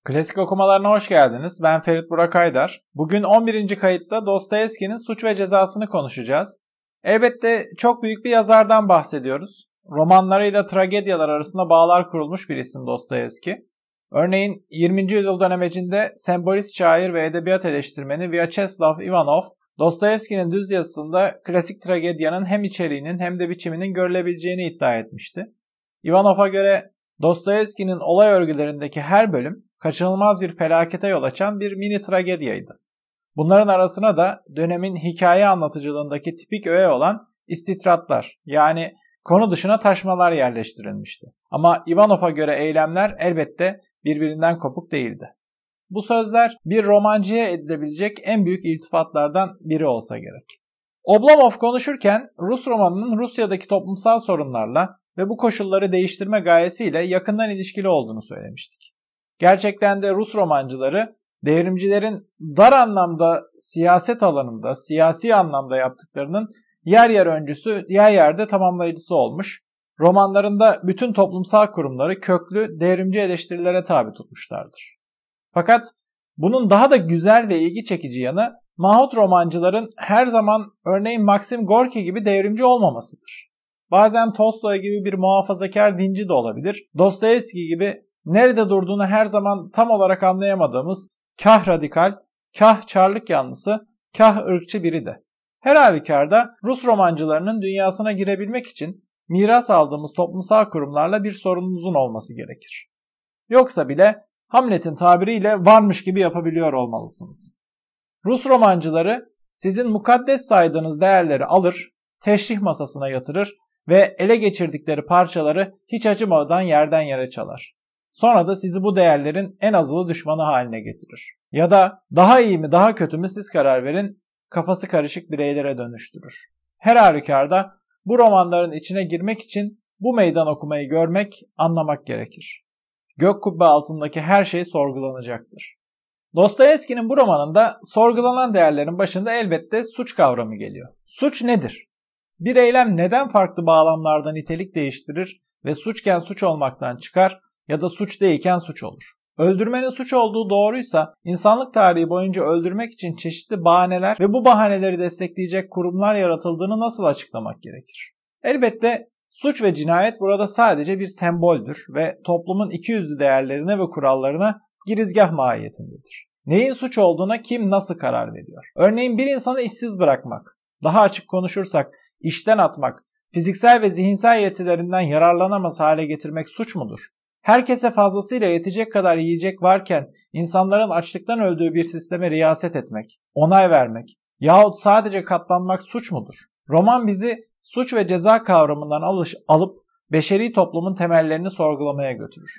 Klasik okumalarına hoş geldiniz. Ben Ferit Burak Aydar. Bugün 11. kayıtta Dostoyevski'nin Suç ve Cezası'nı konuşacağız. Elbette çok büyük bir yazardan bahsediyoruz. Romanlarıyla tragedyalar arasında bağlar kurulmuş bir isim Dostoyevski. Örneğin 20. yüzyıl dönemecinde sembolist şair ve edebiyat eleştirmeni Vyacheslav Ivanov, Dostoyevski'nin düz yazısında klasik tragedyanın hem içeriğinin hem de biçiminin görülebileceğini iddia etmişti. Ivanov'a göre Dostoyevski'nin olay örgülerindeki her bölüm kaçınılmaz bir felakete yol açan bir mini tragedyaydı. Bunların arasına da dönemin hikaye anlatıcılığındaki tipik öğe olan istitratlar, yani konu dışına taşmalar yerleştirilmişti. Ama Ivanov'a göre eylemler elbette birbirinden kopuk değildi. Bu sözler bir romancıya edilebilecek en büyük iltifatlardan biri olsa gerek. Oblomov konuşurken Rus romanının Rusya'daki toplumsal sorunlarla ve bu koşulları değiştirme gayesiyle yakından ilişkili olduğunu söylemiştik. Gerçekten de Rus romancıları devrimcilerin dar anlamda siyaset alanında, siyasi anlamda yaptıklarının yer yer öncüsü, yer yerde tamamlayıcısı olmuş. Romanlarında bütün toplumsal kurumları köklü devrimci eleştirilere tabi tutmuşlardır. Fakat bunun daha da güzel ve ilgi çekici yanı Mahut romancıların her zaman örneğin Maxim Gorki gibi devrimci olmamasıdır. Bazen Tolstoy gibi bir muhafazakar dinci de olabilir. Dostoyevski gibi nerede durduğunu her zaman tam olarak anlayamadığımız kah radikal, kah çarlık yanlısı, kah ırkçı biri de. Her halükarda Rus romancılarının dünyasına girebilmek için miras aldığımız toplumsal kurumlarla bir sorununuzun olması gerekir. Yoksa bile Hamlet'in tabiriyle varmış gibi yapabiliyor olmalısınız. Rus romancıları sizin mukaddes saydığınız değerleri alır, teşrih masasına yatırır ve ele geçirdikleri parçaları hiç acımadan yerden yere çalar. Sonra da sizi bu değerlerin en azılı düşmanı haline getirir. Ya da daha iyi mi daha kötü mü siz karar verin, kafası karışık bireylere dönüştürür. Her halükarda bu romanların içine girmek için bu meydan okumayı görmek, anlamak gerekir. Gök kubbe altındaki her şey sorgulanacaktır. Dostoyevski'nin bu romanında sorgulanan değerlerin başında elbette suç kavramı geliyor. Suç nedir? Bir eylem neden farklı bağlamlarda nitelik değiştirir ve suçken suç olmaktan çıkar ya da suç değilken suç olur? Öldürmenin suç olduğu doğruysa insanlık tarihi boyunca öldürmek için çeşitli bahaneler ve bu bahaneleri destekleyecek kurumlar yaratıldığını nasıl açıklamak gerekir? Elbette suç ve cinayet burada sadece bir semboldür ve toplumun ikiyüzlü değerlerine ve kurallarına girizgah mahiyetindedir. Neyin suç olduğuna kim nasıl karar veriyor? Örneğin bir insanı işsiz bırakmak, daha açık konuşursak işten atmak, fiziksel ve zihinsel yetilerinden yararlanamaz hale getirmek suç mudur? Herkese fazlasıyla yetecek kadar yiyecek varken insanların açlıktan öldüğü bir sisteme riyaset etmek, onay vermek yahut sadece katlanmak suç mudur? Roman bizi suç ve ceza kavramından alıp beşeri toplumun temellerini sorgulamaya götürür.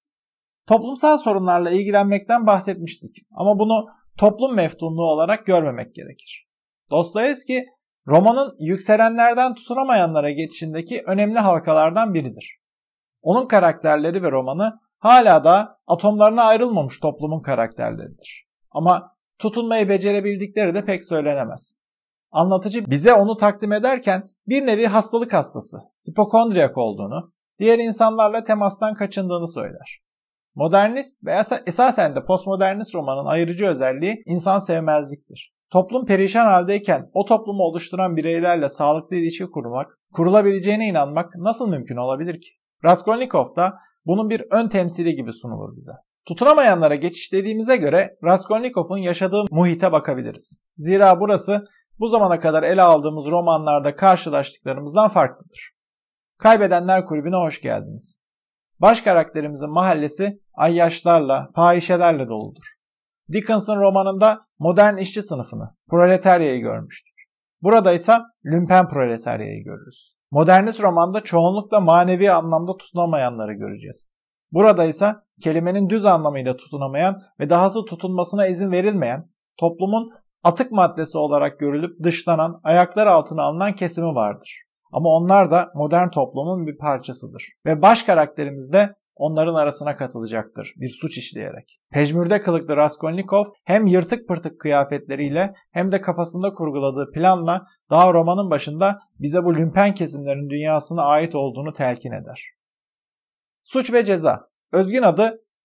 Toplumsal sorunlarla ilgilenmekten bahsetmiştik ama bunu toplum meftunluğu olarak görmemek gerekir. Dostoyevski romanın yükselenlerden tutunamayanlara geçişindeki önemli halkalardan biridir. Onun karakterleri ve romanı hala da atomlarına ayrılmamış toplumun karakterleridir. Ama tutunmayı becerebildikleri de pek söylenemez. Anlatıcı bize onu takdim ederken bir nevi hastalık hastası, hipokondriyak olduğunu, diğer insanlarla temastan kaçındığını söyler. Modernist ve esasen de postmodernist romanın ayırıcı özelliği insan sevmezliktir. Toplum perişan haldeyken o toplumu oluşturan bireylerle sağlıklı ilişki kurmak, kurulabileceğine inanmak nasıl mümkün olabilir ki? Raskolnikov da bunun bir ön temsili gibi sunulur bize. Tutunamayanlara geçiş dediğimize göre Raskolnikov'un yaşadığı muhite bakabiliriz. Zira burası bu zamana kadar ele aldığımız romanlarda karşılaştıklarımızdan farklıdır. Kaybedenler Kulübü'ne hoş geldiniz. Baş karakterimizin mahallesi ayyaşlarla, fahişelerle doludur. Dickens'ın romanında modern işçi sınıfını, proletaryayı görmüştük. Burada ise lümpen proletaryayı görürüz. Modernist romanda çoğunlukla manevi anlamda tutunamayanları göreceğiz. Burada ise kelimenin düz anlamıyla tutunamayan ve dahası tutunmasına izin verilmeyen, toplumun atık maddesi olarak görülüp dışlanan, ayaklar altına alınan kesimi vardır. Ama onlar da modern toplumun bir parçasıdır. Ve baş karakterimiz de onların arasına katılacaktır bir suç işleyerek. Pejmürde kılıklı Raskolnikov hem yırtık pırtık kıyafetleriyle hem de kafasında kurguladığı planla daha romanın başında bize bu lümpen kesimlerin dünyasına ait olduğunu telkin eder. Suç ve Ceza. Özgün adı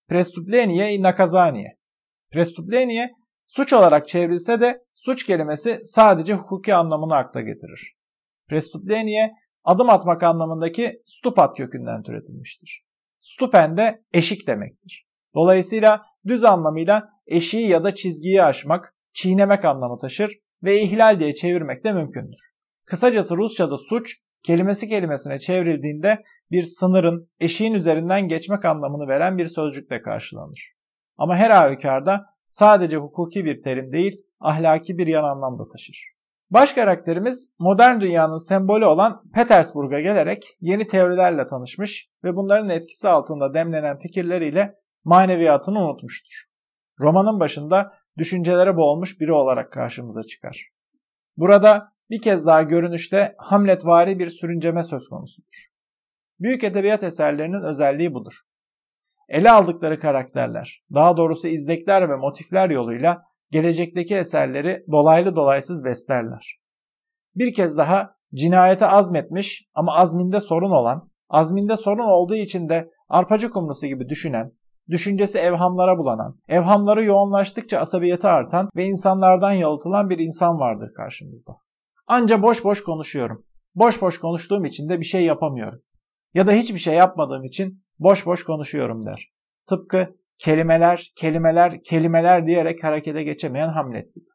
Prestuplenije nakazaniye. Prestuplenije suç olarak çevrilse de suç kelimesi sadece hukuki anlamını akla getirir. Prestuplenije adım atmak anlamındaki stupat kökünden türetilmiştir. Stupen de eşik demektir. Dolayısıyla düz anlamıyla eşiği ya da çizgiyi aşmak, çiğnemek anlamı taşır ve ihlal diye çevirmek de mümkündür. Kısacası Rusça'da suç kelimesi kelimesine çevrildiğinde bir sınırın, eşiğin üzerinden geçmek anlamını veren bir sözcükle karşılanır. Ama her halükarda sadece hukuki bir terim değil, ahlaki bir yan anlam da taşır. Baş karakterimiz modern dünyanın sembolü olan Petersburg'a gelerek yeni teorilerle tanışmış ve bunların etkisi altında demlenen fikirleriyle maneviyatını unutmuştur. Romanın başında düşüncelere boğulmuş biri olarak karşımıza çıkar. Burada bir kez daha görünüşte Hamletvari bir sürünceme söz konusudur. Büyük edebiyat eserlerinin özelliği budur. Ele aldıkları karakterler, daha doğrusu izlekler ve motifler yoluyla gelecekteki eserleri dolaylı dolaysız beslerler. Bir kez daha cinayete azmetmiş ama azminde sorun olan, azminde sorun olduğu için de arpacı kumrusu gibi düşünen, düşüncesi evhamlara bulanan, evhamları yoğunlaştıkça asabiyeti artan ve insanlardan yalıtılan bir insan vardır karşımızda. Anca boş boş konuşuyorum. Boş boş konuştuğum için de bir şey yapamıyorum. Ya da hiçbir şey yapmadığım için boş boş konuşuyorum der. Tıpkı kelimeler, kelimeler, kelimeler diyerek harekete geçemeyen Hamlet gibi.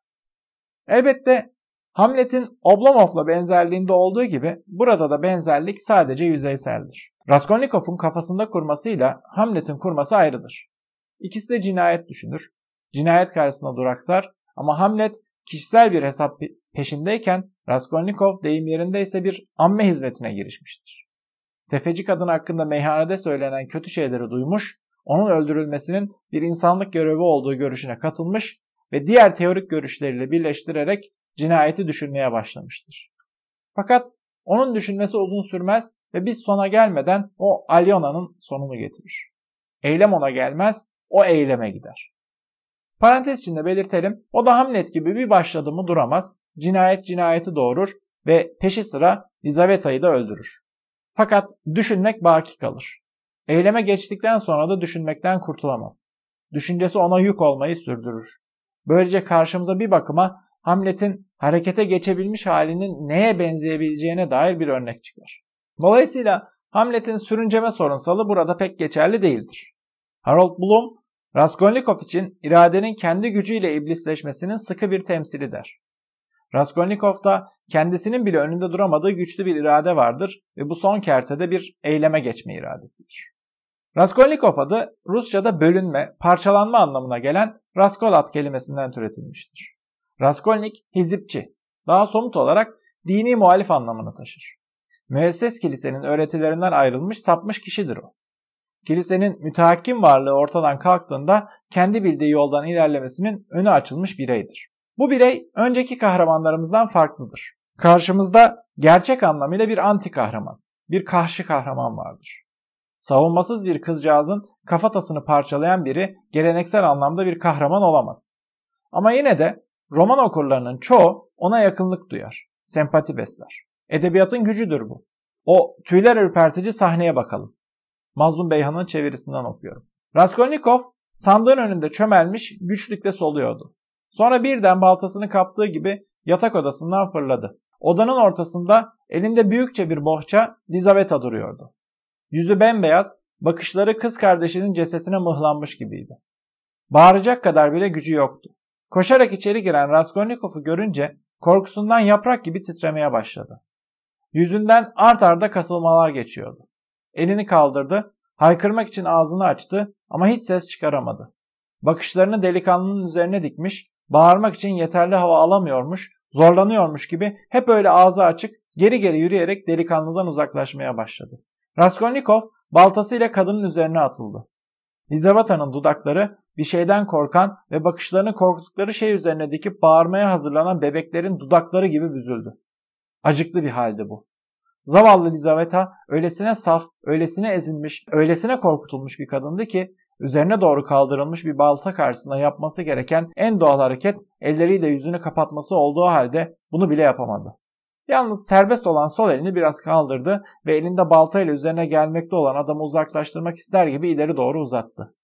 Elbette Hamlet'in Oblomov'la benzerliğinde olduğu gibi burada da benzerlik sadece yüzeyseldir. Raskolnikov'un kafasında kurmasıyla Hamlet'in kurması ayrıdır. İkisi de cinayet düşünür, cinayet karşısında duraksar ama Hamlet kişisel bir hesap peşindeyken Raskolnikov deyim yerindeyse bir amme hizmetine girişmiştir. Tefeci kadın hakkında meyhanede söylenen kötü şeyleri duymuş, onun öldürülmesinin bir insanlık görevi olduğu görüşüne katılmış ve diğer teorik görüşleriyle birleştirerek cinayeti düşünmeye başlamıştır. Fakat onun düşünmesi uzun sürmez ve biz sona gelmeden o Alyona'nın sonunu getirir. Eylem ona gelmez, o eyleme gider. Parantez içinde belirtelim, o da Hamlet gibi bir başladı mı duramaz, cinayet cinayeti doğurur ve peşi sıra Lizaveta'yı da öldürür. Fakat düşünmek baki kalır. Eyleme geçtikten sonra da düşünmekten kurtulamaz. Düşüncesi ona yük olmayı sürdürür. Böylece karşımıza bir bakıma Hamlet'in harekete geçebilmiş halinin neye benzeyebileceğine dair bir örnek çıkar. Dolayısıyla Hamlet'in sürünceme sorunsalı burada pek geçerli değildir. Harold Bloom, Raskolnikov için iradenin kendi gücüyle iblisleşmesinin sıkı bir temsili der. Raskolnikov'da kendisinin bile önünde duramadığı güçlü bir irade vardır ve bu son kertede bir eyleme geçme iradesidir. Raskolnikov adı Rusça'da bölünme, parçalanma anlamına gelen Raskolat kelimesinden türetilmiştir. Raskolnik, hizipçi, daha somut olarak dini muhalif anlamını taşır. Müesses kilisenin öğretilerinden ayrılmış, sapmış kişidir o. Kilisenin mütehakim varlığı ortadan kalktığında kendi bildiği yoldan ilerlemesinin önü açılmış bireydir. Bu birey önceki kahramanlarımızdan farklıdır. Karşımızda gerçek anlamıyla bir anti kahraman, bir karşı kahraman vardır. Savunmasız bir kızcağızın kafatasını parçalayan biri geleneksel anlamda bir kahraman olamaz. Ama yine de roman okurlarının çoğu ona yakınlık duyar, sempati besler. Edebiyatın gücüdür bu. O tüyler ürpertici sahneye bakalım. Mazlum Beyhan'ın çevirisinden okuyorum. Raskolnikov sandığın önünde çömelmiş, güçlükle soluyordu. Sonra birden baltasını kaptığı gibi yatak odasından fırladı. Odanın ortasında elinde büyükçe bir bohça Lizaveta duruyordu. Yüzü bembeyaz, bakışları kız kardeşinin cesetine mıhlanmış gibiydi. Bağıracak kadar bile gücü yoktu. Koşarak içeri giren Raskolnikov'u görünce korkusundan yaprak gibi titremeye başladı. Yüzünden art arda kasılmalar geçiyordu. Elini kaldırdı, haykırmak için ağzını açtı ama hiç ses çıkaramadı. Bakışlarını delikanlının üzerine dikmiş, bağırmak için yeterli hava alamıyormuş, zorlanıyormuş gibi hep öyle ağzı açık, geri geri yürüyerek delikanlıdan uzaklaşmaya başladı. Raskolnikov baltasıyla kadının üzerine atıldı. Lizaveta'nın dudakları bir şeyden korkan ve bakışlarını korktukları şey üzerine dikip bağırmaya hazırlanan bebeklerin dudakları gibi büzüldü. Acıklı bir haldi bu. Zavallı Lizaveta öylesine saf, öylesine ezilmiş, öylesine korkutulmuş bir kadındı ki üzerine doğru kaldırılmış bir balta karşısında yapması gereken en doğal hareket elleriyle yüzünü kapatması olduğu halde bunu bile yapamadı. Yalnız serbest olan sol elini biraz kaldırdı ve elinde baltayla üzerine gelmekte olan adamı uzaklaştırmak ister gibi ileri doğru uzattı.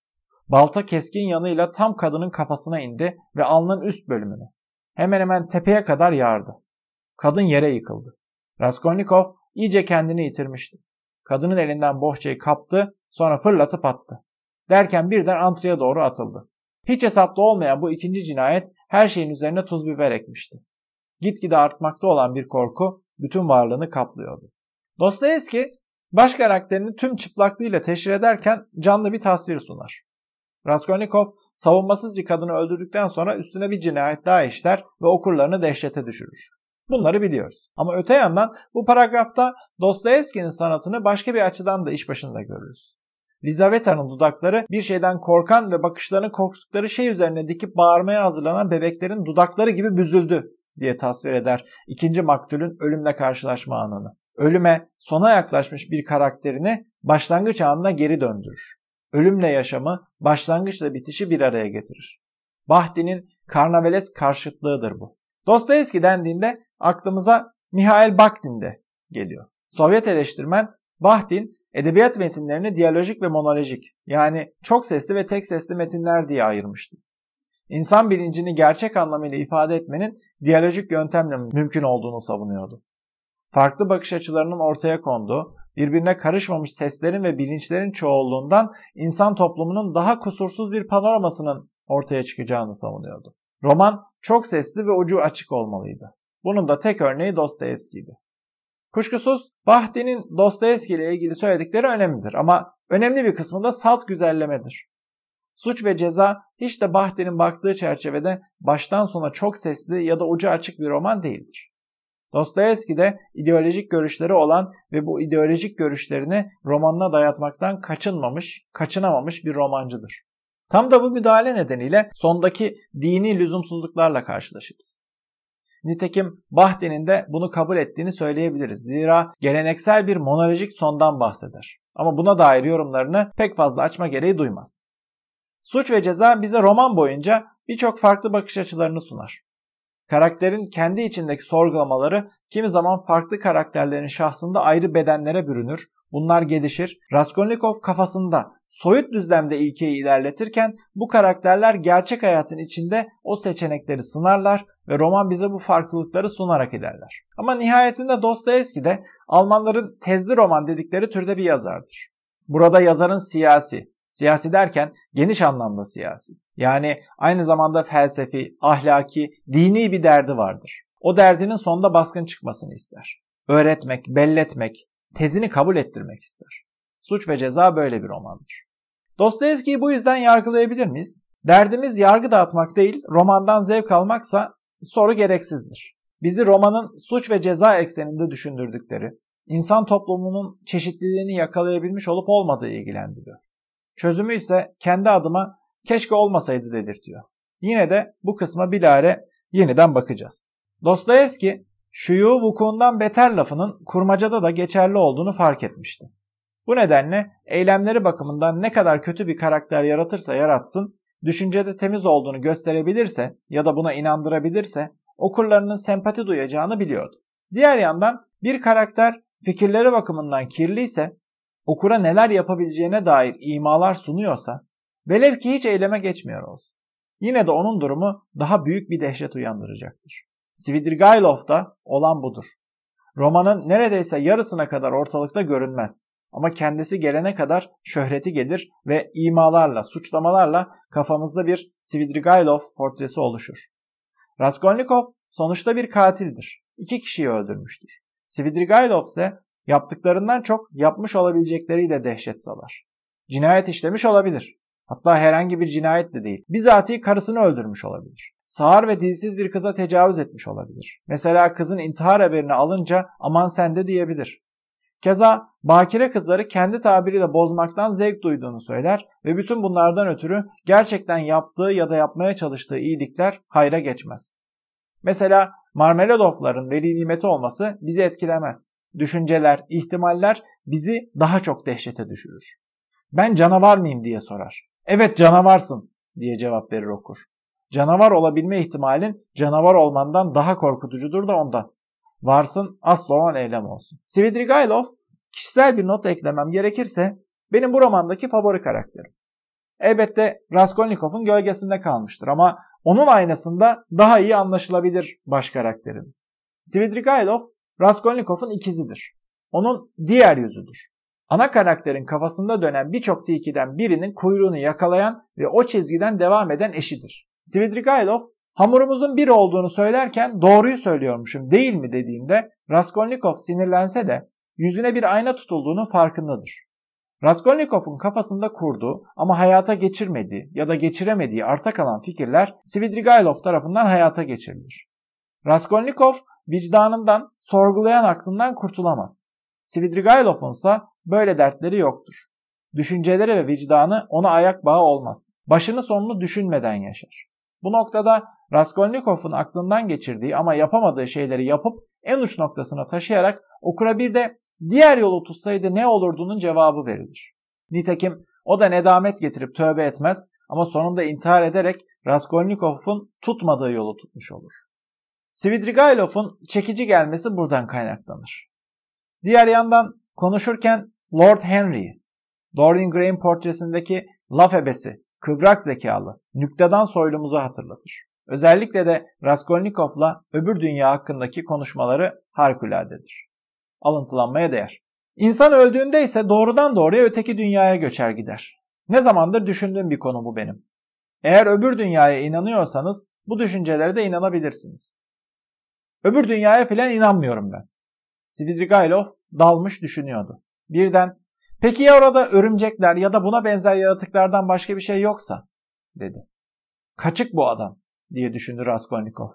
Balta keskin yanıyla tam kadının kafasına indi ve alnının üst bölümünü hemen hemen tepeye kadar yardı. Kadın yere yıkıldı. Raskolnikov iyice kendini yitirmişti. Kadının elinden bohçayı kaptı, sonra fırlatıp attı. Derken birden antreye doğru atıldı. Hiç hesapta olmayan bu ikinci cinayet her şeyin üzerine tuz biber ekmişti. Gitgide artmakta olan bir korku bütün varlığını kaplıyordu. Dostoyevski baş karakterini tüm çıplaklığıyla teşhir ederken canlı bir tasvir sunar. Raskolnikov savunmasız bir kadını öldürdükten sonra üstüne bir cinayet daha işler ve okurlarını dehşete düşürür. Bunları biliyoruz. Ama öte yandan bu paragrafta Dostoyevski'nin sanatını başka bir açıdan da iş başında görürüz. Lizaveta'nın dudakları bir şeyden korkan ve bakışlarını korktukları şey üzerine dikip bağırmaya hazırlanan bebeklerin dudakları gibi büzüldü diye tasvir eder ikinci maktulün ölümle karşılaşma anını. Ölüme, sona yaklaşmış bir karakterini başlangıç anına geri döndürür. Ölümle yaşamı, başlangıçla bitişi bir araya getirir. Bahtin'in karnavalesk karşıtlığıdır bu. Dostoyevski dendiğinde aklımıza Mihail Bakhtin de geliyor. Sovyet eleştirmen Bakhtin edebiyat metinlerini diyalojik ve monolojik, yani çok sesli ve tek sesli metinler diye ayırmıştı. İnsan bilincini gerçek anlamıyla ifade etmenin diyalojik yöntemle mümkün olduğunu savunuyordu. Farklı bakış açılarının ortaya konduğu, birbirine karışmamış seslerin ve bilinçlerin çoğulluğundan insan toplumunun daha kusursuz bir panoramasının ortaya çıkacağını savunuyordu. Roman çok sesli ve ucu açık olmalıydı. Bunun da tek örneği Dostoyevski'ydi. Kuşkusuz Bakhtin'in Dostoyevski ile ilgili söyledikleri önemlidir ama önemli bir kısmı da salt güzellemedir. Suç ve Ceza hiç de Bakhtin'in baktığı çerçevede baştan sona çok sesli ya da ucu açık bir roman değildir. Dostoyevski de ideolojik görüşleri olan ve bu ideolojik görüşlerini romanına dayatmaktan kaçınamamış bir romancıdır. Tam da bu müdahale nedeniyle sondaki dini lüzumsuzluklarla karşılaşırız. Nitekim Bakhtin'in de bunu kabul ettiğini söyleyebiliriz. Zira geleneksel bir monolojik sondan bahseder. Ama buna dair yorumlarını pek fazla açma gereği duymaz. Suç ve Ceza bize roman boyunca birçok farklı bakış açılarını sunar. Karakterin kendi içindeki sorgulamaları kimi zaman farklı karakterlerin şahsında ayrı bedenlere bürünür. Bunlar gelişir. Raskolnikov kafasında soyut düzlemde ilkeyi ilerletirken bu karakterler gerçek hayatın içinde o seçenekleri sınarlar ve roman bize bu farklılıkları sunarak ilerler. Ama nihayetinde Dostoyevski de Almanların tezli roman dedikleri türde bir yazardır. Burada yazarın siyasi derken geniş anlamda siyasi, yani aynı zamanda felsefi, ahlaki, dini bir derdi vardır. O derdinin sonunda baskın çıkmasını ister. Öğretmek, belletmek, tezini kabul ettirmek ister. Suç ve Ceza böyle bir romandır. Dostoyevski'yi bu yüzden yargılayabilir miyiz? Derdimiz yargı dağıtmak değil, romandan zevk almaksa soru gereksizdir. Bizi romanın suç ve ceza ekseninde düşündürdükleri, insan toplumunun çeşitliliğini yakalayabilmiş olup olmadığı ilgilendiriyor. Çözümü ise kendi adıma keşke olmasaydı dedirtiyor. Yine de bu kısma bilahare yeniden bakacağız. Dostoyevski, şuyu vukuundan beter lafının kurmacada da geçerli olduğunu fark etmişti. Bu nedenle eylemleri bakımından ne kadar kötü bir karakter yaratırsa yaratsın, düşüncede temiz olduğunu gösterebilirse ya da buna inandırabilirse okurlarının sempati duyacağını biliyordu. Diğer yandan bir karakter fikirleri bakımından kirliyse, okura neler yapabileceğine dair imalar sunuyorsa, velev ki hiç eyleme geçmiyor olsun, yine de onun durumu daha büyük bir dehşet uyandıracaktır. Svidrigailov'da olan budur. Romanın neredeyse yarısına kadar ortalıkta görünmez. Ama kendisi gelene kadar şöhreti gelir ve imalarla, suçlamalarla kafamızda bir Svidrigailov portresi oluşur. Raskolnikov sonuçta bir katildir. 2 kişiyi öldürmüştür. Svidrigailov ise yaptıklarından çok yapmış olabilecekleriyle dehşet salar. Cinayet işlemiş olabilir. Hatta herhangi bir cinayet de değil. Bizatihi karısını öldürmüş olabilir. Sağır ve dilsiz bir kıza tecavüz etmiş olabilir. Mesela kızın intihar haberini alınca aman sen de diyebilir. Keza bakire kızları kendi tabiriyle bozmaktan zevk duyduğunu söyler ve bütün bunlardan ötürü gerçekten yaptığı ya da yapmaya çalıştığı iyilikler hayra geçmez. Mesela Marmeladovların veli nimeti olması bizi etkilemez. Düşünceler, ihtimaller bizi daha çok dehşete düşürür. Ben canavar mıyım diye sorar. Evet canavarsın diye cevap verir okur. Canavar olabilme ihtimalin canavar olmandan daha korkutucudur da ondan. Varsın asıl olan eylem olsun. Svidrigailov, kişisel bir not eklemem gerekirse benim bu romandaki favori karakterim. elbette Raskolnikov'un gölgesinde kalmıştır ama onun aynasında daha iyi anlaşılabilir baş karakterimiz. Svidrigailov, Raskolnikov'un ikizidir. Onun diğer yüzüdür. Ana karakterin kafasında dönen birçok tilkiden birinin kuyruğunu yakalayan ve o çizgiden devam eden eşidir. Svidrigailov, hamurumuzun bir olduğunu söylerken doğruyu söylüyormuşum değil mi dediğinde Raskolnikov sinirlense de yüzüne bir ayna tutulduğunun farkındadır. Raskolnikov'un kafasında kurduğu ama hayata geçirmediği ya da geçiremediği arta kalan fikirler Svidrigailov tarafından hayata geçirilir. Raskolnikov vicdanından, sorgulayan aklından kurtulamaz. Svidrigailov'un ise böyle dertleri yoktur. Düşünceleri ve vicdanı ona ayak bağı olmaz. Başını sonunu düşünmeden yaşar. Bu noktada Raskolnikov'un aklından geçirdiği ama yapamadığı şeyleri yapıp en uç noktasına taşıyarak okura bir de diğer yolu tutsaydı ne olurdu'nun cevabı verilir. Nitekim o da nedamet getirip tövbe etmez ama sonunda intihar ederek Raskolnikov'un tutmadığı yolu tutmuş olur. Svidrigailov'un çekici gelmesi buradan kaynaklanır. Diğer yandan konuşurken Lord Henry'i, Dorian Gray'in portresindeki laf ebesi, kıvrak zekalı, nüktedan soylumuzu hatırlatır. Özellikle de Raskolnikov'la öbür dünya hakkındaki konuşmaları harikuladedir. Alıntılanmaya değer. İnsan öldüğünde ise doğrudan doğruya öteki dünyaya göçer gider. Ne zamandır düşündüğüm bir konu bu benim. Eğer öbür dünyaya inanıyorsanız bu düşüncelere de inanabilirsiniz. Öbür dünyaya falan inanmıyorum ben. Svidrigailov dalmış düşünüyordu. Birden, peki ya orada örümcekler ya da buna benzer yaratıklardan başka bir şey yoksa? Dedi. Kaçık bu adam diye düşündü Raskolnikov.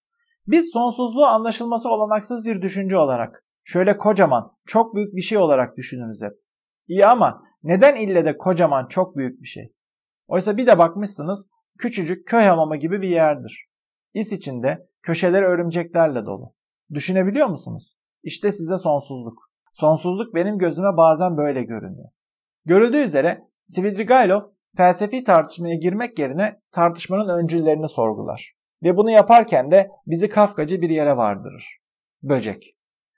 Biz sonsuzluğu anlaşılması olanaksız bir düşünce olarak, şöyle kocaman, çok büyük bir şey olarak düşünürüz hep. İyi ama neden ille de kocaman, çok büyük bir şey? Oysa bir de bakmışsınız küçücük köy hamamı gibi bir yerdir. İs içinde köşeleri örümceklerle dolu. Düşünebiliyor musunuz? İşte size sonsuzluk. Sonsuzluk benim gözüme bazen böyle görünüyor. Görüldüğü üzere Svidrigailov felsefi tartışmaya girmek yerine tartışmanın öncüllerini sorgular. Ve bunu yaparken de bizi Kafkacı bir yere vardırır. Böcek.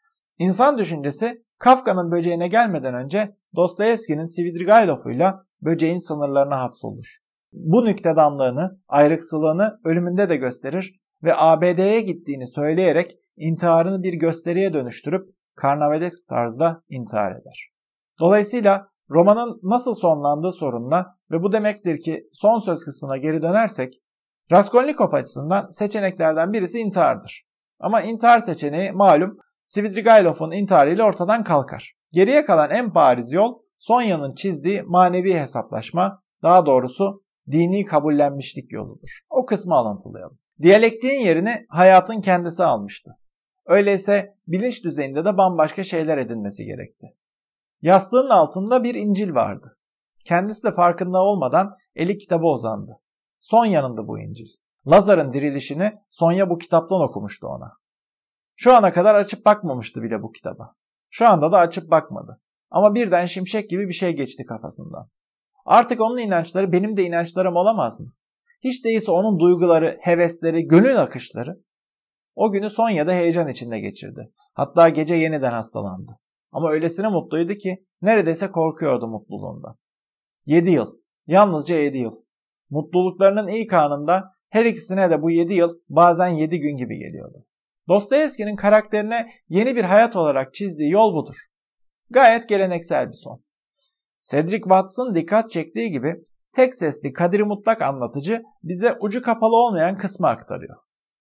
İnsan düşüncesi Kafka'nın böceğine gelmeden önce Dostoyevski'nin Svidrigailov'uyla böceğin sınırlarına hapsolur. Bu nüktedanlığını, ayrıksılığını ölümünde de gösterir ve ABD'ye gittiğini söyleyerek intiharını bir gösteriye dönüştürüp karnavalesk tarzda intihar eder. Dolayısıyla romanın nasıl sonlandığı sorununa ve bu demektir ki son söz kısmına geri dönersek, Raskolnikov açısından seçeneklerden birisi intihardır. Ama intihar seçeneği malum Svidrigailov'un intiharıyla ortadan kalkar. Geriye kalan en bariz yol Sonya'nın çizdiği manevi hesaplaşma, daha doğrusu dini kabullenmişlik yoludur. O kısmı alıntılayalım. Diyalektiğin yerini hayatın kendisi almıştı. Öyleyse bilinç düzeyinde de bambaşka şeyler edinmesi gerekti. Yastığının altında bir İncil vardı. Kendisi de farkında olmadan eli kitaba uzandı. Sonya'nındı bu İncil. Lazar'ın dirilişini Sonya bu kitaptan okumuştu ona. Şu ana kadar açıp bakmamıştı bile bu kitaba. Şu anda da açıp bakmadı. Ama birden şimşek gibi bir şey geçti kafasından. Artık onun inançları benim de inançlarım olamaz mı? Hiç değilse onun duyguları, hevesleri, gönül akışları. O günü Sonya'da heyecan içinde geçirdi. Hatta gece yeniden hastalandı. Ama öylesine mutluydu ki neredeyse korkuyordu mutluluğundan. 7 yıl. Yalnızca 7 yıl. Mutluluklarının ilk anında her ikisine de bu 7 yıl bazen 7 gün gibi geliyordu. Dostoyevski'nin karakterine yeni bir hayat olarak çizdiği yol budur. Gayet geleneksel bir son. Cedric Watts'ın dikkat çektiği gibi tek sesli kadri mutlak anlatıcı bize ucu kapalı olmayan kısmı aktarıyor.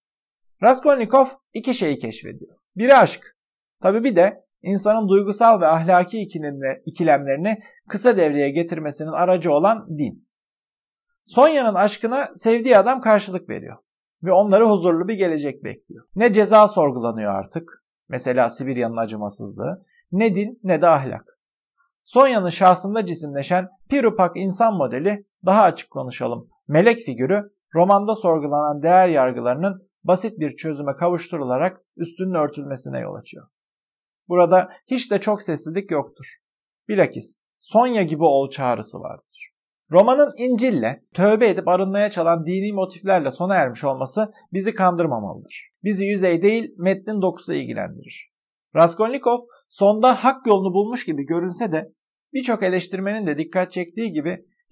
Raskolnikov iki şeyi keşfediyor. Biri aşk. Tabii bir de insanın duygusal ve ahlaki ikilemlerini kısa devreye getirmesinin aracı olan din. Sonya'nın aşkına sevdiği adam karşılık veriyor. Ve onları huzurlu bir gelecek bekliyor. Ne ceza sorgulanıyor artık. Mesela Sibirya'nın acımasızlığı. Ne din ne de ahlak. Sonya'nın şahsında cisimleşen pirupak insan modeli, daha açık konuşalım, melek figürü, romanda sorgulanan değer yargılarının basit bir çözüme kavuşturularak üstünün örtülmesine yol açıyor. Burada hiç de çok seslilik yoktur. Bilakis Sonya gibi ol çağrısı vardır. Romanın İncil'le, tövbe edip arınmaya çalan dini motiflerle sona ermiş olması bizi kandırmamalıdır. Bizi yüzey değil, metnin dokusu ilgilendirir. Raskolnikov sonda hak yolunu bulmuş gibi görünse de birçok eleştirmenin de dikkat çektiği gibi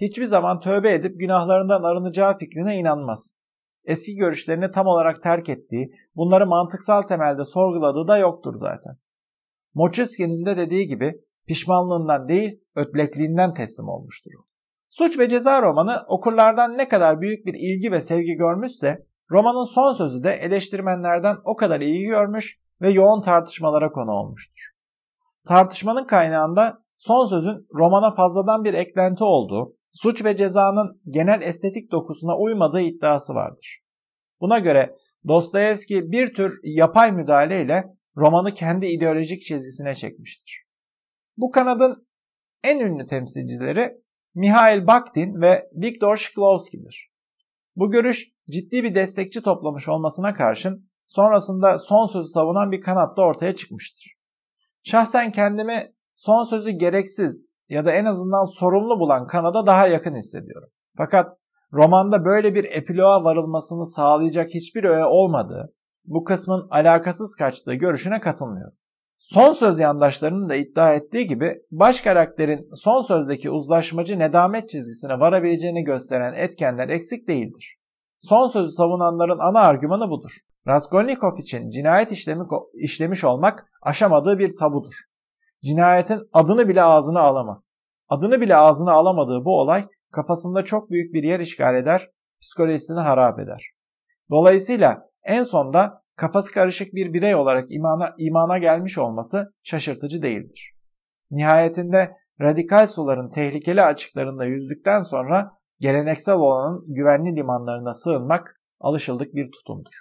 hiçbir zaman tövbe edip günahlarından arınacağı fikrine inanmaz. Eski görüşlerini tam olarak terk ettiği, bunları mantıksal temelde sorguladığı da yoktur zaten. Moczewski'nin de dediği gibi pişmanlığından değil, ötlekliğinden teslim olmuştur. Suç ve Ceza romanı okurlardan ne kadar büyük bir ilgi ve sevgi görmüşse, romanın son sözü de eleştirmenlerden o kadar ilgi görmüş ve yoğun tartışmalara konu olmuştur. Tartışmanın kaynağında son sözün romana fazladan bir eklenti olduğu, Suç ve Ceza'nın genel estetik dokusuna uymadığı iddiası vardır. Buna göre Dostoyevski bir tür yapay müdahaleyle romanı kendi ideolojik çizgisine çekmiştir. Bu kanadın en ünlü temsilcileri Mikhail Bakhtin ve Viktor Shklovsky'dir. Bu görüş ciddi bir destekçi toplamış olmasına karşın sonrasında son sözü savunan bir kanat da ortaya çıkmıştır. Şahsen kendimi son sözü gereksiz ya da en azından sorumlu bulan kanada daha yakın hissediyorum. Fakat romanda böyle bir epiloğa varılmasını sağlayacak hiçbir öğe olmadığı, bu kısmın alakasız kaçtığı görüşüne katılmıyorum. Son söz yandaşlarının da iddia ettiği gibi baş karakterin son sözdeki uzlaşmacı nedamet çizgisine varabileceğini gösteren etkenler eksik değildir. Son sözü savunanların ana argümanı budur. Raskolnikov için cinayet işlemiş olmak aşamadığı bir tabudur. Cinayetin adını bile ağzına alamaz. Adını bile ağzına alamadığı bu olay kafasında çok büyük bir yer işgal eder, psikolojisini harap eder. Dolayısıyla en sonda kafası karışık bir birey olarak imana gelmiş olması şaşırtıcı değildir. Nihayetinde radikal suların tehlikeli açıklarında yüzdükten sonra geleneksel olanın güvenli limanlarına sığınmak alışıldık bir tutumdur.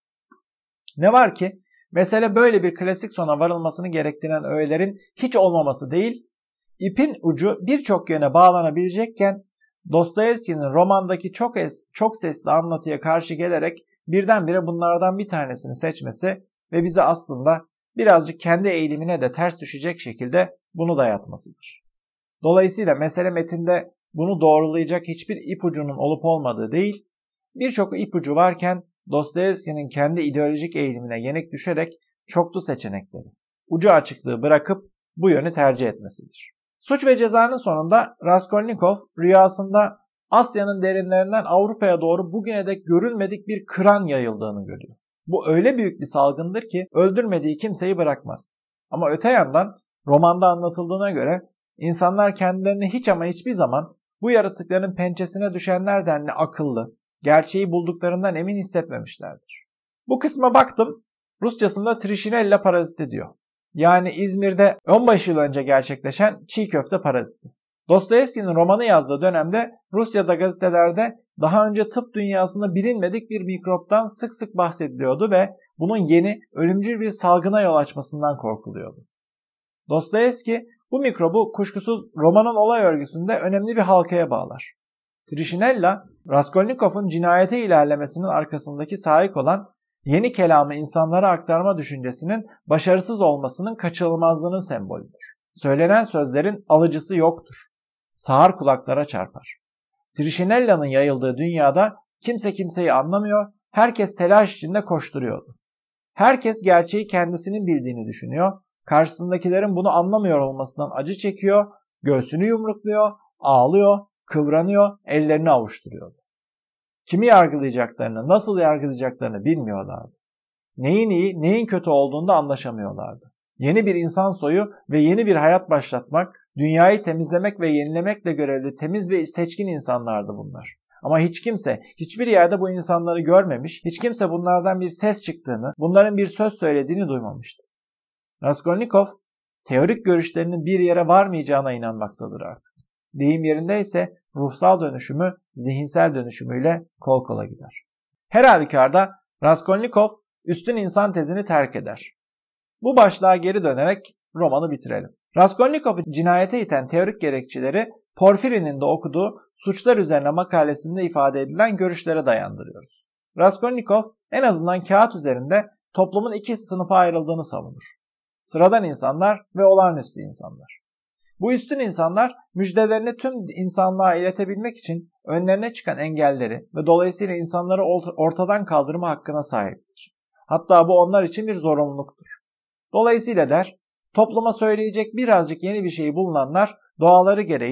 Ne var ki mesele böyle bir klasik sona varılmasını gerektiren öğelerin hiç olmaması değil, ipin ucu birçok yöne bağlanabilecekken Dostoyevski'nin romandaki çok sesli anlatıya karşı gelerek birdenbire bunlardan bir tanesini seçmesi ve bize aslında birazcık kendi eğilimine de ters düşecek şekilde bunu dayatmasıdır. Dolayısıyla mesele metinde bunu doğrulayacak hiçbir ipucunun olup olmadığı değil, birçok ipucu varken Dostoyevski'nin kendi ideolojik eğilimine yenik düşerek çoklu seçenekleri, ucu açıklığı bırakıp bu yönü tercih etmesidir. Suç ve Ceza'nın sonunda Raskolnikov rüyasında Asya'nın derinlerinden Avrupa'ya doğru bugüne dek görülmedik bir kıran yayıldığını görüyor. Bu öyle büyük bir salgındır ki öldürmediği kimseyi bırakmaz. Ama öte yandan romanda anlatıldığına göre insanlar kendilerini hiç ama hiçbir zaman bu yaratıkların pençesine düşenler denli akıllı, gerçeği bulduklarından emin hissetmemişlerdir. Bu kısma baktım, Rusçasında Trişinella paraziti diyor. Yani İzmir'de 15 yıl önce gerçekleşen çiğ köfte paraziti. Dostoyevski'nin romanı yazdığı dönemde Rusya'da gazetelerde daha önce tıp dünyasında bilinmedik bir mikroptan sık sık bahsediliyordu ve bunun yeni, ölümcül bir salgına yol açmasından korkuluyordu. Dostoyevski bu mikrobu kuşkusuz romanın olay örgüsünde önemli bir halkaya bağlar. Trişinella, Raskolnikov'un cinayete ilerlemesinin arkasındaki sahip olan yeni kelamı insanlara aktarma düşüncesinin başarısız olmasının kaçınılmazlığının sembolüdür. Söylenen sözlerin alıcısı yoktur. Sağır kulaklara çarpar. Trişinella'nın yayıldığı dünyada kimse kimseyi anlamıyor, herkes telaş içinde koşturuyordu. Herkes gerçeği kendisinin bildiğini düşünüyor, karşısındakilerin bunu anlamıyor olmasından acı çekiyor, göğsünü yumrukluyor, ağlıyor, kıvranıyor, ellerini avuşturuyordu. Kimi yargılayacaklarını, nasıl yargılayacaklarını bilmiyorlardı. Neyin iyi, neyin kötü olduğunda anlaşamıyorlardı. Yeni bir insan soyu ve yeni bir hayat başlatmak, dünyayı temizlemek ve yenilemekle görevli temiz ve seçkin insanlardı bunlar. Ama hiç kimse, hiçbir yerde bu insanları görmemiş, hiç kimse bunlardan bir ses çıktığını, bunların bir söz söylediğini duymamıştı. Raskolnikov, teorik görüşlerinin bir yere varmayacağına inanmaktadır artık. Deyim yerindeyse ruhsal dönüşümü zihinsel dönüşümüyle kol kola gider. Her halükarda Raskolnikov üstün insan tezini terk eder. Bu başlığa geri dönerek romanı bitirelim. Raskolnikov'u cinayete iten teorik gerekçeleri Porfiry'nin de okuduğu Suçlar Üzerine makalesinde ifade edilen görüşlere dayandırıyoruz. Raskolnikov en azından kağıt üzerinde toplumun iki sınıfa ayrıldığını savunur. Sıradan insanlar ve olağanüstü insanlar. Bu üstün insanlar müjdelerini tüm insanlığa iletebilmek için önlerine çıkan engelleri ve dolayısıyla insanları ortadan kaldırma hakkına sahiptir. Hatta bu onlar için bir zorunluluktur. Dolayısıyla der, topluma söyleyecek birazcık yeni bir şey bulunanlar doğaları gereği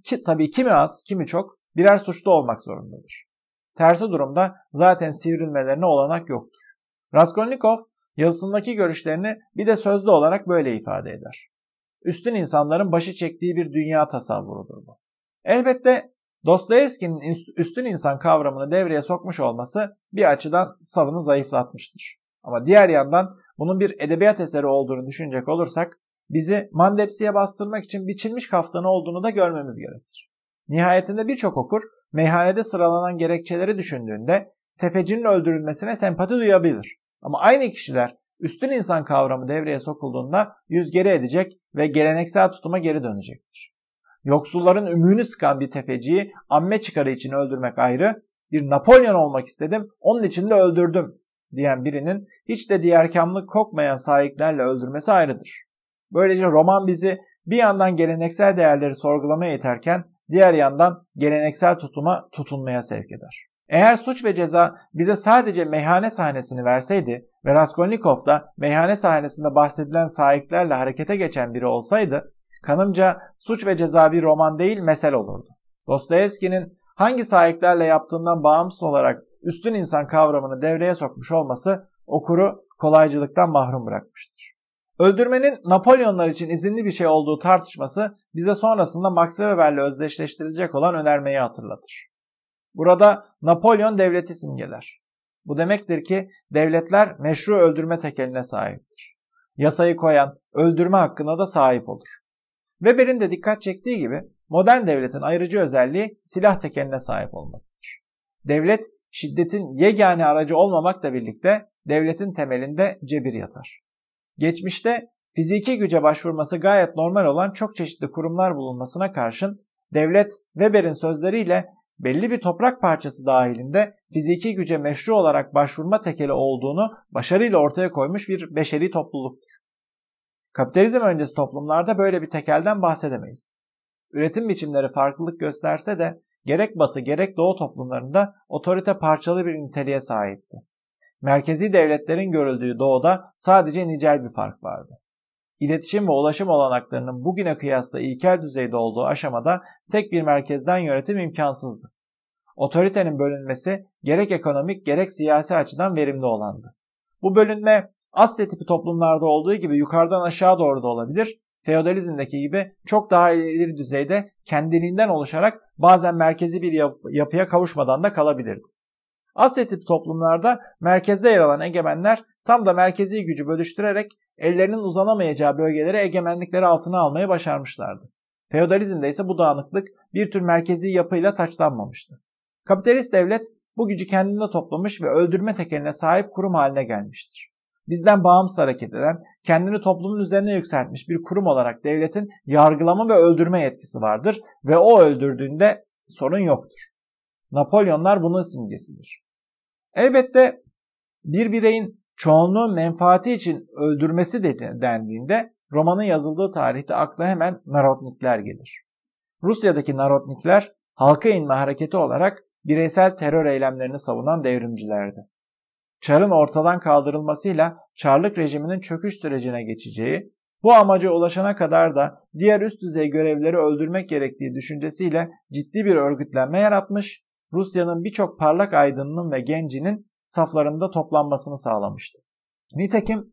tabii kimi az, kimi çok birer suçlu olmak zorundadır. Tersi durumda zaten sivrilmelerine olanak yoktur. Raskolnikov yazısındaki görüşlerini bir de sözlü olarak böyle ifade eder. Üstün insanların başı çektiği bir dünya tasavvurudur bu. Elbette Dostoyevski'nin üstün insan kavramını devreye sokmuş olması bir açıdan savını zayıflatmıştır. Ama diğer yandan bunun bir edebiyat eseri olduğunu düşünecek olursak bizi mandepsiye bastırmak için biçilmiş kaftanı olduğunu da görmemiz gerekir. Nihayetinde birçok okur meyhanede sıralanan gerekçeleri düşündüğünde tefecinin öldürülmesine sempati duyabilir. Ama aynı kişiler üstün insan kavramı devreye sokulduğunda yüz geri edecek ve geleneksel tutuma geri dönecektir. Yoksulların ümüğünü sıkan bir tefeciyi amme çıkarı için öldürmek ayrı, bir Napolyon olmak istedim, onun için de öldürdüm diyen birinin hiç de diğerkamlık kokmayan sahiplerle öldürmesi ayrıdır. Böylece roman bizi bir yandan geleneksel değerleri sorgulamaya iterken diğer yandan geleneksel tutuma tutunmaya sevk eder. Eğer Suç ve Ceza bize sadece meyhane sahnesini verseydi ve Raskolnikov da meyhane sahnesinde bahsedilen sahiplerle harekete geçen biri olsaydı, kanımca Suç ve Ceza bir roman değil mesel olurdu. Dostoyevski'nin hangi sahiplerle yaptığından bağımsız olarak üstün insan kavramını devreye sokmuş olması okuru kolaycılıktan mahrum bırakmıştır. Öldürmenin Napolyonlar için izinli bir şey olduğu tartışması bize sonrasında Max Weber'le özdeşleştirilecek olan önermeyi hatırlatır. Burada Napolyon devleti simgeler. Bu demektir ki devletler meşru öldürme tekeline sahiptir. Yasayı koyan öldürme hakkına da sahip olur. Weber'in de dikkat çektiği gibi modern devletin ayrıcı özelliği silah tekeline sahip olmasıdır. Devlet şiddetin yegane aracı olmamakla birlikte devletin temelinde cebir yatar. Geçmişte fiziki güce başvurması gayet normal olan çok çeşitli kurumlar bulunmasına karşın devlet Weber'in sözleriyle belli bir toprak parçası dahilinde fiziki güce meşru olarak başvurma tekeli olduğunu başarıyla ortaya koymuş bir beşeri topluluktur. Kapitalizm öncesi toplumlarda böyle bir tekelden bahsedemeyiz. Üretim biçimleri farklılık gösterse de gerek Batı gerek Doğu toplumlarında otorite parçalı bir niteliğe sahipti. Merkezi devletlerin görüldüğü Doğu'da sadece nicel bir fark vardı. İletişim ve ulaşım olanaklarının bugüne kıyasla ilkel düzeyde olduğu aşamada tek bir merkezden yönetim imkansızdı. Otoritenin bölünmesi gerek ekonomik gerek siyasi açıdan verimli olandı. Bu bölünme Asya tipi toplumlarda olduğu gibi yukarıdan aşağı doğru da olabilir, feodalizmdeki gibi çok daha ileri düzeyde kendiliğinden oluşarak bazen merkezi bir yapıya kavuşmadan da kalabilirdi. Asya tipi toplumlarda merkezde yer alan egemenler tam da merkezi gücü bölüştürerek ellerinin uzanamayacağı bölgeleri egemenlikleri altına almayı başarmışlardı. Feodalizmde ise bu dağınıklık bir tür merkezi yapıyla taçlanmamıştı. Kapitalist devlet bu gücü kendine toplamış ve öldürme tekeline sahip kurum haline gelmiştir. Bizden bağımsız hareket eden, kendini toplumun üzerine yükseltmiş bir kurum olarak devletin yargılama ve öldürme yetkisi vardır ve o öldürdüğünde sorun yoktur. Napolyonlar bunun simgesidir. Elbette bir bireyin çoğunluğun menfaati için öldürmesi dendiğinde romanın yazıldığı tarihte akla hemen narodnikler gelir. Rusya'daki narodnikler halka inme hareketi olarak bireysel terör eylemlerini savunan devrimcilerdi. Çarın ortadan kaldırılmasıyla Çarlık rejiminin çöküş sürecine geçeceği, bu amaca ulaşana kadar da diğer üst düzey görevlileri öldürmek gerektiği düşüncesiyle ciddi bir örgütlenme yaratmış, Rusya'nın birçok parlak aydınının ve gencinin saflarında toplanmasını sağlamıştı. Nitekim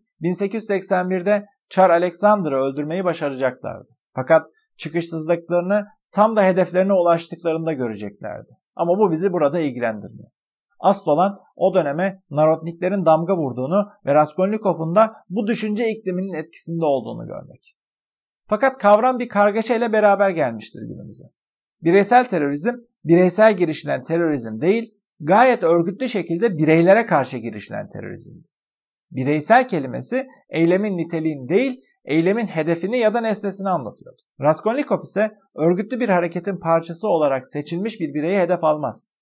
1881'de Çar Alexander'ı öldürmeyi başaracaklardı. Fakat çıkışsızlıklarını tam da hedeflerine ulaştıklarında göreceklerdi. Ama bu bizi burada ilgilendirmiyor. Asıl olan o döneme narodniklerin damga vurduğunu ve Raskolnikov'un da bu düşünce ikliminin etkisinde olduğunu görmek. Fakat kavram bir kargaşa ile beraber gelmiştir günümüze. Bireysel terörizm, bireysel girişilen terörizm değil, gayet örgütlü şekilde bireylere karşı girişilen terörizmdi. Bireysel kelimesi eylemin niteliğini değil, eylemin hedefini ya da nesnesini anlatıyordu. Raskolnikov ise örgütlü bir hareketin parçası olarak seçilmiş bir bireyi hedef almaz.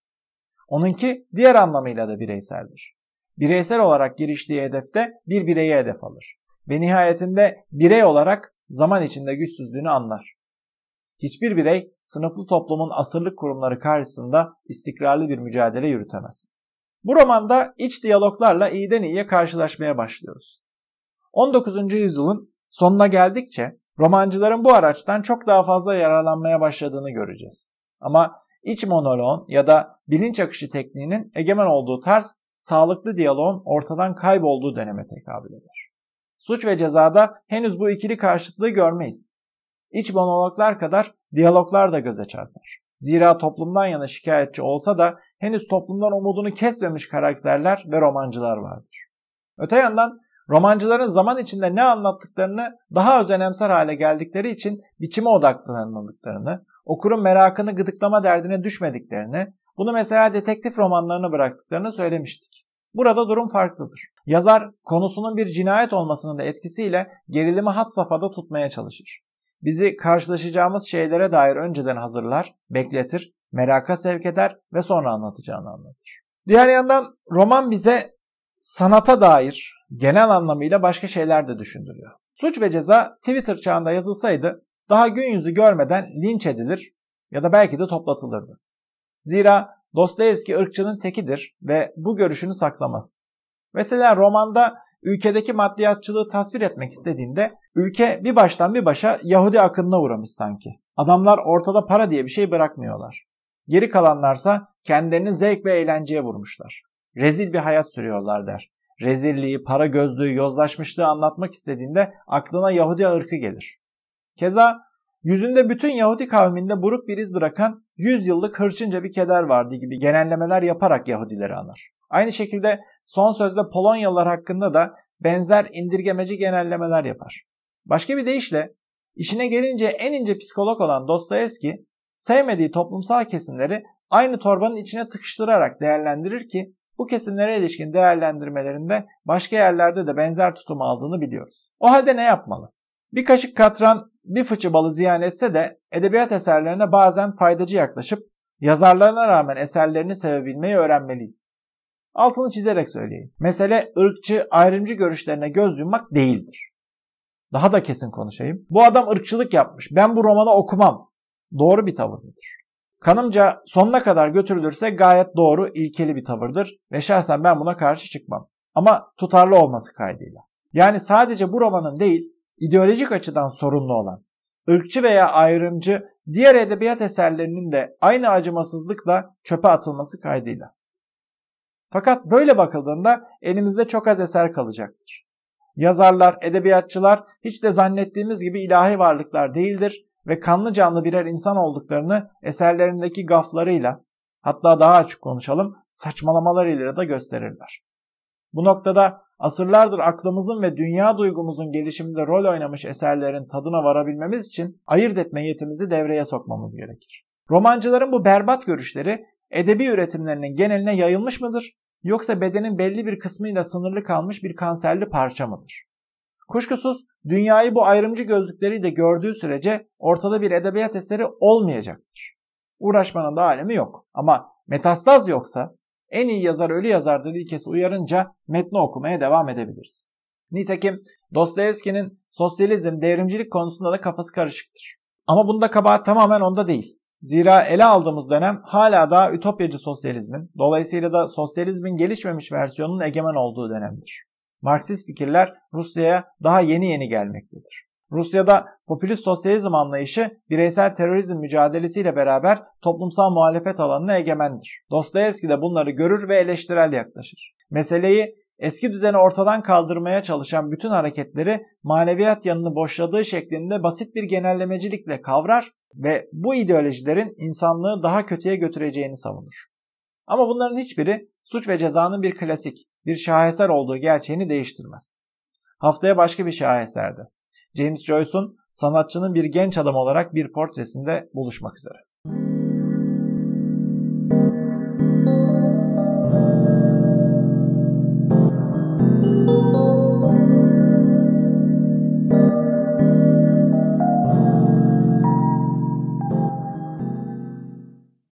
Onunki diğer anlamıyla da bireyseldir. Bireysel olarak giriştiği hedefte bir bireyi hedef alır. Ve nihayetinde birey olarak zaman içinde güçsüzlüğünü anlar. Hiçbir birey sınıflı toplumun asırlık kurumları karşısında istikrarlı bir mücadele yürütemez. Bu romanda iç diyaloglarla iyiden iyiye karşılaşmaya başlıyoruz. 19. yüzyılın sonuna geldikçe Romancıların bu araçtan çok daha fazla yararlanmaya başladığını göreceğiz. Ama iç monoloğun ya da bilinç akışı tekniğinin egemen olduğu tarz, sağlıklı diyaloğun ortadan kaybolduğu döneme tekabül eder. Suç ve Ceza'da henüz bu ikili karşıtlığı görmeyiz. İç monologlar kadar diyaloglar da göze çarpar. Zira toplumdan yana şikayetçi olsa da henüz toplumdan umudunu kesmemiş karakterler ve romancılar vardır. Öte yandan romancıların zaman içinde ne anlattıklarını daha az önemser hale geldikleri için biçime odaklanıldıklarını, okurun merakını gıdıklama derdine düşmediklerini, bunu mesela detektif romanlarını bıraktıklarını söylemiştik. Burada durum farklıdır. Yazar konusunun bir cinayet olmasının da etkisiyle gerilimi had safhada tutmaya çalışır. Bizi karşılaşacağımız şeylere dair önceden hazırlar, bekletir, meraka sevk eder ve sonra anlatacağını anlatır. Diğer yandan roman bize sanata dair genel anlamıyla başka şeyler de düşündürüyor. Suç ve Ceza Twitter çağında yazılsaydı daha gün yüzü görmeden linç edilir ya da belki de toplatılırdı. Zira Dostoyevski ırkçının tekidir ve bu görüşünü saklamaz. Mesela romanda ülkedeki maddiyatçılığı tasvir etmek istediğinde ülke bir baştan bir başa Yahudi akınına uğramış sanki. Adamlar ortada para diye bir şey bırakmıyorlar. Geri kalanlarsa kendilerini zevk ve eğlenceye vurmuşlar. Rezil bir hayat sürüyorlar der. Rezilliği, para gözlüğü, yozlaşmışlığı anlatmak istediğinde aklına Yahudi ırkı gelir. Keza yüzünde bütün Yahudi kavminde buruk bir iz bırakan 100 yıllık hırçınca bir keder vardı gibi genellemeler yaparak Yahudileri anar. Aynı şekilde Son Sözde Polonyalılar hakkında da benzer indirgemeci genellemeler yapar. Başka bir deyişle işine gelince en ince psikolog olan Dostoyevski sevmediği toplumsal kesimleri aynı torbanın içine tıkıştırarak değerlendirir ki bu kesimlere ilişkin değerlendirmelerinde başka yerlerde de benzer tutum aldığını biliyoruz. O halde ne yapmalı? Bir kaşık katran bir fıçı balı ziyan etse de edebiyat eserlerine bazen faydacı yaklaşıp yazarlarına rağmen eserlerini sevebilmeyi öğrenmeliyiz. Altını çizerek söyleyeyim. Mesele ırkçı, ayrımcı görüşlerine göz yummak değildir. Daha da kesin konuşayım. Bu adam ırkçılık yapmış. Ben bu romanı okumam. Doğru bir tavır mıdır? Kanımca sonuna kadar götürülürse gayet doğru, ilkeli bir tavırdır ve şahsen ben buna karşı çıkmam. Ama tutarlı olması kaydıyla. Yani sadece bu romanın değil, ideolojik açıdan sorunlu olan, ırkçı veya ayrımcı diğer edebiyat eserlerinin de aynı acımasızlıkla çöpe atılması kaydıyla. Fakat böyle bakıldığında elimizde çok az eser kalacaktır. Yazarlar, edebiyatçılar hiç de zannettiğimiz gibi ilahi varlıklar değildir ve kanlı canlı birer insan olduklarını eserlerindeki gaflarıyla, hatta daha açık konuşalım, saçmalamalarıyla da gösterirler. Bu noktada asırlardır aklımızın ve dünya duygumuzun gelişiminde rol oynamış eserlerin tadına varabilmemiz için ayırt etme yetimizi devreye sokmamız gerekir. Romancıların bu berbat görüşleri edebi üretimlerinin geneline yayılmış mıdır, yoksa bedenin belli bir kısmıyla sınırlı kalmış bir kanserli parça mıdır? Kuşkusuz dünyayı bu ayrımcı gözlükleriyle gördüğü sürece ortada bir edebiyat eseri olmayacaktır. Uğraşmanın da alemi yok. Ama metastaz yoksa en iyi yazar ölü yazardır ilkesi uyarınca metni okumaya devam edebiliriz. Nitekim Dostoyevski'nin sosyalizm, devrimcilik konusunda da kafası karışıktır. Ama bunda kabahat tamamen onda değil. Zira ele aldığımız dönem hala daha ütopyacı sosyalizmin, dolayısıyla da sosyalizmin gelişmemiş versiyonunun egemen olduğu dönemdir. Marksist fikirler Rusya'ya daha yeni gelmektedir. Rusya'da popülist sosyalizm anlayışı bireysel terörizm mücadelesiyle beraber toplumsal muhalefet alanına egemendir. Dostoyevski de bunları görür ve eleştirel yaklaşır. Meseleyi eski düzeni ortadan kaldırmaya çalışan bütün hareketleri maneviyat yanını boşladığı şeklinde basit bir genellemecilikle kavrar ve bu ideolojilerin insanlığı daha kötüye götüreceğini savunur. Ama bunların hiçbiri Suç ve Ceza'nın bir klasik, bir şaheser olduğu gerçeğini değiştirmez. Haftaya başka bir şaheserde James Joyce'un sanatçının bir genç adam olarak bir portresinde buluşmak üzere.